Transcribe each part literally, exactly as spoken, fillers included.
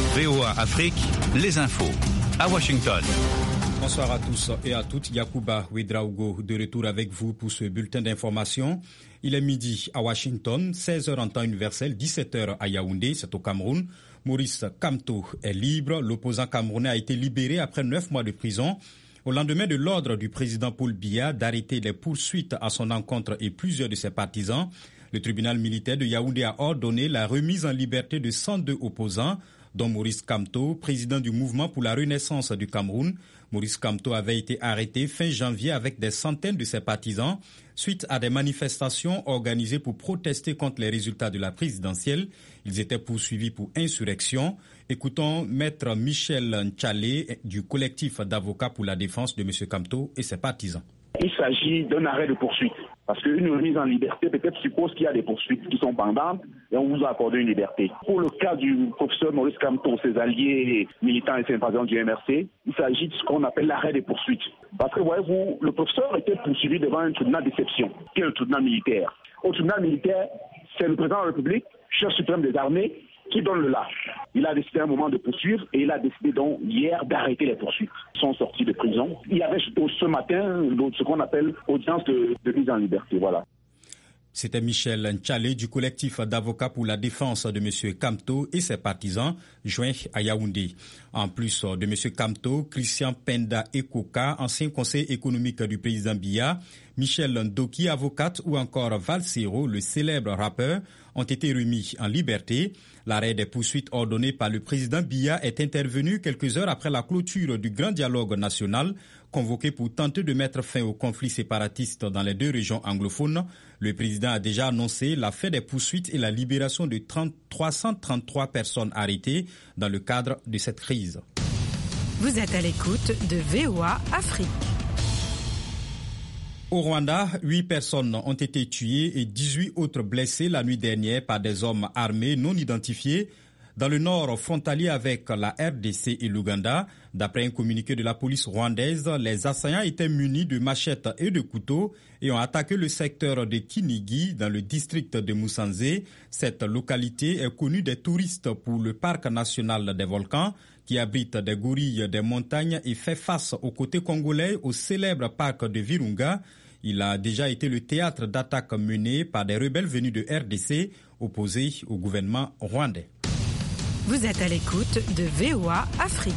V O A Afrique, les infos à Washington. Bonsoir à tous et à toutes. Yacouba Ouedraogo de retour avec vous pour ce bulletin d'information. Il est midi à Washington, seize heures en temps universel, dix-sept heures à Yaoundé, c'est au Cameroun. Maurice Kamto est libre. L'opposant camerounais a été libéré après neuf mois de prison. Au lendemain de l'ordre du président Paul Biya d'arrêter les poursuites à son encontre et plusieurs de ses partisans, le tribunal militaire de Yaoundé a ordonné la remise en liberté de cent deux opposants, dont Maurice Kamto, président du mouvement pour la renaissance du Cameroun. Maurice Kamto avait été arrêté fin janvier avec des centaines de ses partisans suite à des manifestations organisées pour protester contre les résultats de la présidentielle. Ils étaient poursuivis pour insurrection. Écoutons Maître Michel Ntchalé du collectif d'avocats pour la défense de M. Kamto et ses partisans. Il s'agit d'un arrêt de poursuite. Parce qu'une remise en liberté peut-être suppose qu'il y a des poursuites qui sont pendantes et on vous a accordé une liberté. Pour le cas du professeur Maurice Kamto, ses alliés militants et sympathisants du M R C, il s'agit de ce qu'on appelle l'arrêt des poursuites. Parce que voyez-vous, le professeur était poursuivi devant un tribunal d'exception, qui est le tribunal militaire. Au tribunal militaire, c'est le président de la République, chef suprême des armées, qui donne le lâche. Il a décidé à un moment de poursuivre et il a décidé donc hier d'arrêter les poursuites. Ils sont sortis de prison. Il y avait ce matin ce qu'on appelle audience de, de mise en liberté. Voilà. C'était Michel Ntchalé du collectif d'avocats pour la défense de M. Kamto et ses partisans joints à Yaoundé. En plus de M. Kamto, Christian Penda Ekoka, ancien conseiller économique du président Biya, Michel Ndoki, avocate, ou encore Valsero, le célèbre rappeur, ont été remis en liberté. L'arrêt des poursuites ordonné par le président Biya est intervenu quelques heures après la clôture du grand dialogue national convoqué pour tenter de mettre fin au conflit séparatiste dans les deux régions anglophones. Le président a déjà annoncé la fin des poursuites et la libération de trois cent trente-trois personnes arrêtées dans le cadre de cette crise. Vous êtes à l'écoute de V O A Afrique. Au Rwanda, huit personnes ont été tuées et dix-huit autres blessées la nuit dernière par des hommes armés non identifiés dans le nord frontalier avec la R D C et l'Ouganda. D'après un communiqué de la police rwandaise, les assaillants étaient munis de machettes et de couteaux et ont attaqué le secteur de Kinigi dans le district de Musanze. Cette localité est connue des touristes pour le parc national des volcans qui abrite des gorilles des montagnes et fait face aux côtés congolais au célèbre parc de Virunga. Il a déjà été le théâtre d'attaques menées par des rebelles venus de R D C opposés au gouvernement rwandais. Vous êtes à l'écoute de V O A Afrique.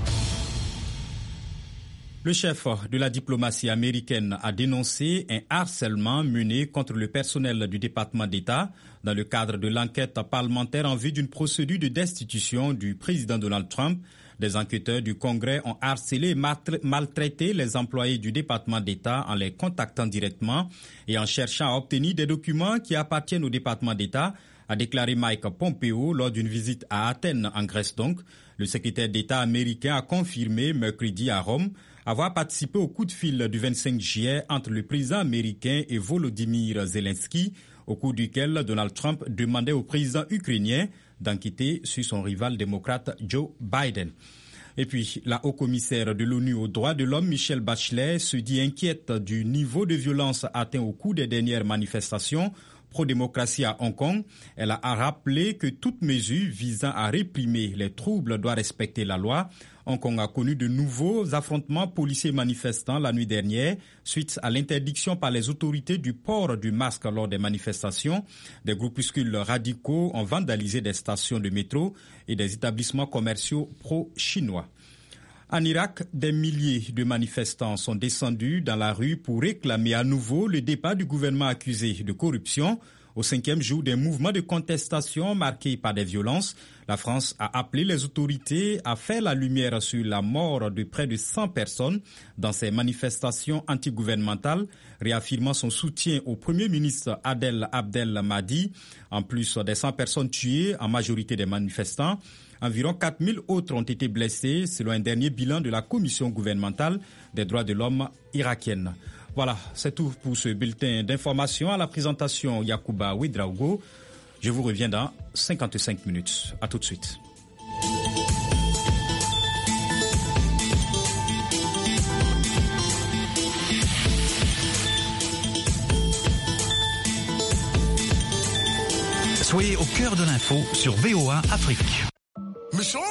Le chef de la diplomatie américaine a dénoncé un harcèlement mené contre le personnel du département d'État dans le cadre de l'enquête parlementaire en vue d'une procédure de destitution du président Donald Trump. Des enquêteurs du Congrès ont harcelé et maltraité les employés du département d'État en les contactant directement et en cherchant à obtenir des documents qui appartiennent au département d'État, a déclaré Mike Pompeo lors d'une visite à Athènes, en Grèce donc. Le secrétaire d'État américain a confirmé mercredi à Rome avoir participé au coup de fil du vingt-cinq juillet entre le président américain et Volodymyr Zelensky, au cours duquel Donald Trump demandait au président ukrainien d'enquêter sur son rival démocrate Joe Biden. Et puis, la haut-commissaire de l'ONU aux droits de l'homme, Michelle Bachelet, se dit inquiète du niveau de violence atteint au cours des dernières manifestations pro-démocratie à Hong Kong. Elle a rappelé que toute mesure visant à réprimer les troubles doit respecter la loi. Hong Kong a connu de nouveaux affrontements policiers manifestants la nuit dernière suite à l'interdiction par les autorités du port du masque lors des manifestations. Des groupuscules radicaux ont vandalisé des stations de métro et des établissements commerciaux pro-chinois. En Irak, des milliers de manifestants sont descendus dans la rue pour réclamer à nouveau le départ du gouvernement accusé de corruption. Au cinquième jour d'un mouvement de contestation marqué par des violences, la France a appelé les autorités à faire la lumière sur la mort de près de cent personnes dans ces manifestations antigouvernementales, réaffirmant son soutien au Premier ministre Adel Abdel Mahdi. En plus des cent personnes tuées, en majorité des manifestants, environ quatre mille autres ont été blessés, selon un dernier bilan de la Commission gouvernementale des droits de l'homme irakienne. Voilà, c'est tout pour ce bulletin d'information. À la présentation, Yacouba Ouedraogo. Je vous reviens dans cinquante-cinq minutes. À tout de suite. Soyez au cœur de l'info sur V O A Afrique.